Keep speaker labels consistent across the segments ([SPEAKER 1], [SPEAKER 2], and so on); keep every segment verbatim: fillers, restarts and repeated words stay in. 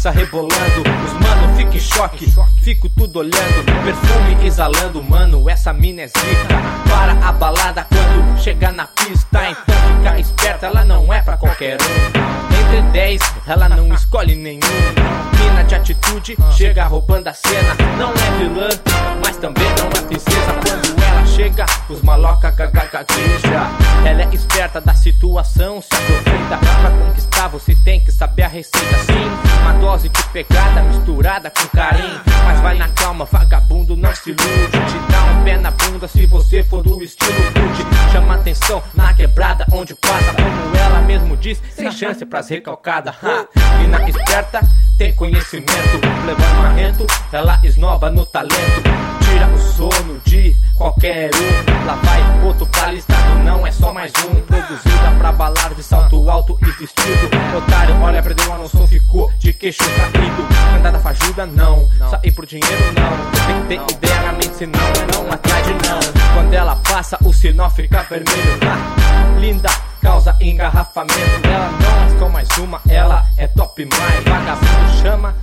[SPEAKER 1] passa rebolando, os mano fica em choque, fico tudo olhando, perfume exalando, mano, essa mina é zica. Para a balada quando chega na pista, então fica esperta, ela não é pra qualquer um. Entre dez, ela não escolhe nenhum. Mina de atitude, chega roubando a cena. Não é vilã, mas também não é princesa. Quando ela chega, os maloca gagueja. Ela é esperta da situação, se aproveita. Pra conquistar você tem que saber a receita. Sim, uma dose de pegada misturada com carinho. Mas vai na calma, vagabundo, não se ilude. Te dá um pé na bunda se você for do estilo rude. Chama atenção na quebrada onde passa. Como ela mesmo diz, sem chance pras recalcadas. Mina esperta, tem conhecimento, levando marrento, ela esnoba no talento. Tira o sono de qualquer um. Lá vai outro pra listado, não é só mais um. Produzida pra balada de salto alto e vestido. Otário, olha, perdeu a noção, ficou de queixo caído. Cantada fajuda, não, sair por dinheiro, não. Tem que ter ideia na mente, senão não atrás de não. Quando ela passa, o sinal fica vermelho. ah, Linda, causa engarrafamento. Ela não é só mais uma, ela é top mais. Vagabundo chama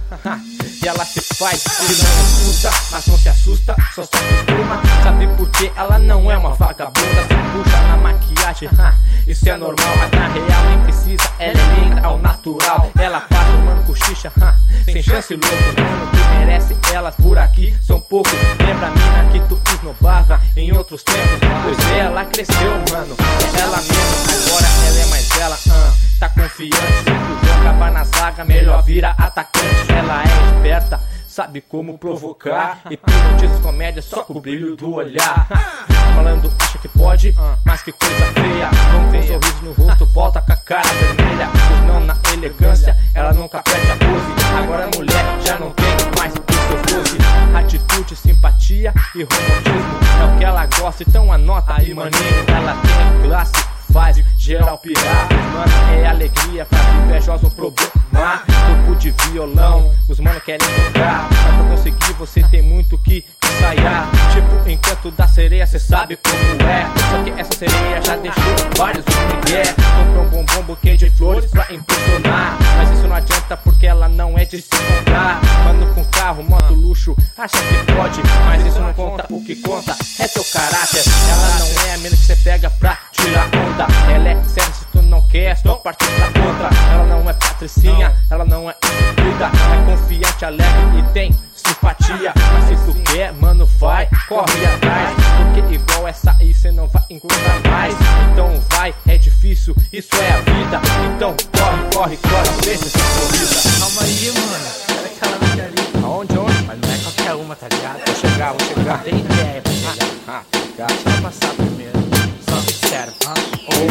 [SPEAKER 1] e ela se faz. Se não assusta, mas não se assusta, só se acostuma. Sabe por que ela não é uma vagabunda? Se puxa na maquiagem, isso é normal. Mas na real nem precisa, ela é linda ao natural. Ela faz o mano cochicha, sem chance louco. Mano que merece elas por aqui são poucos. Lembra a mina que tu esnobava em outros tempos? Pois ela cresceu, mano, é ela mesma. Agora ela é mais ela, uh, tá confiante. Se tu joga na zaga, melhor vira atacante. Ela é esperta, sabe como provocar. E hipnotiza os comédias só com o brilho do olhar. Falando acha que pode, mas que coisa feia. Não tem sorriso no rosto, volta com a cara vermelha. Pois não na elegância, ela nunca perde a pose. Agora a mulher já não tem mais o que eu fosse. Atitude, simpatia e romantismo é o que ela gosta, então anota aí, maninho. Ela tem classe, faz geral pirar. Mano, é alegria pra invejosa um problema. Corpo de violão, os mano querem tocar. Mas pra conseguir você tem muito que ensaiar. Tipo encanto da sereia, cê sabe como é. Só que essa sereia já deixou vários migué. Comprou um bombom, buquê de flores pra impressionar. Mas isso não adianta porque ela não é de se comprar. Mano com carro, moto, luxo, acha que pode, mas isso não conta, o que conta é seu caráter. Ela não é a mina que cê pega pra tirar onda. Ela é séria, se tu não quer, só partir pra contra. Ela não é patricinha, ela não é estúpida. É confiante, alegre e tem simpatia. Mas se tu quer, mano, vai, corre atrás. Porque igual essa aí cê não vai encontrar mais. Então vai, é difícil, isso é a vida. Então corre, corre, corre, veja essa corrida.
[SPEAKER 2] Calma aí, mano, olha aquela mina ali.
[SPEAKER 1] Aonde, onde?
[SPEAKER 2] Mas não é qualquer uma, tá ligado?
[SPEAKER 1] Vou chegar, vou chegar.
[SPEAKER 2] Tem ideia pra chegar.
[SPEAKER 1] Ah, tá.
[SPEAKER 2] Deixa eu passar primeiro, só sincero.
[SPEAKER 1] Oh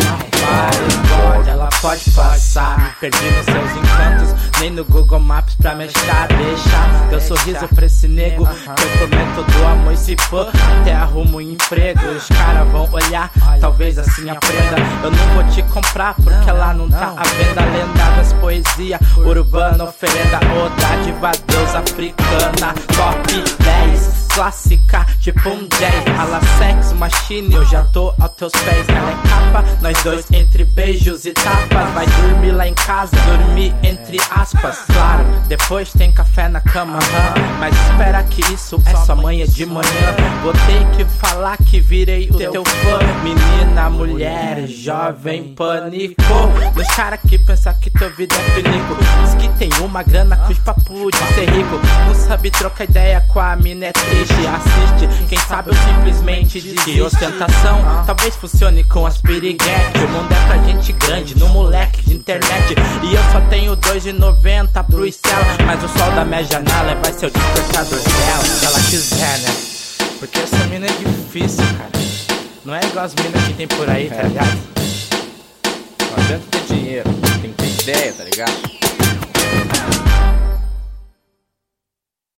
[SPEAKER 2] my God, ela pode passar. Me perdi nos seus encantos, nem no Google Maps pra me achar. Deixa teu sorriso pra esse nego, que eu prometo do amor e se for, até arrumo um emprego. Os caras vão olhar, talvez assim aprenda. Eu não vou te comprar porque ela não tá à venda. Lendadas, poesia urbana, oferenda ou dádiva, deus africana. Top dez, clássica, tipo um dez. Fala sex machine, eu já tô aos teus pés. Ela é capa, nós dois entre beijos e tapas. Vai dormir lá em casa, dormir entre aspas. Claro, depois tem café na cama, huh? Mas espera que isso é só amanhã de manhã. Vou ter que falar que virei o teu fã. Menina, mulher, jovem, pânico. Dos cara que pensa que tua vida é perigo. Diz que tem uma grana com os papo de ser rico. Não sabe trocar ideia com a mina, é triste. Assiste, quem sabe eu simplesmente desiste. Ostentação talvez funcione com as piriguete. O mundo é pra gente grande, no moleque de internet. E eu só tenho dois e noventa pro céu. Mas o sol da minha janela vai ser o despertador dela, se ela quiser, né? Porque essa mina é difícil, cara. Não é igual as minas que tem por aí, tá ligado?
[SPEAKER 1] Não adianta ter dinheiro, tem que ter ideia, tá ligado?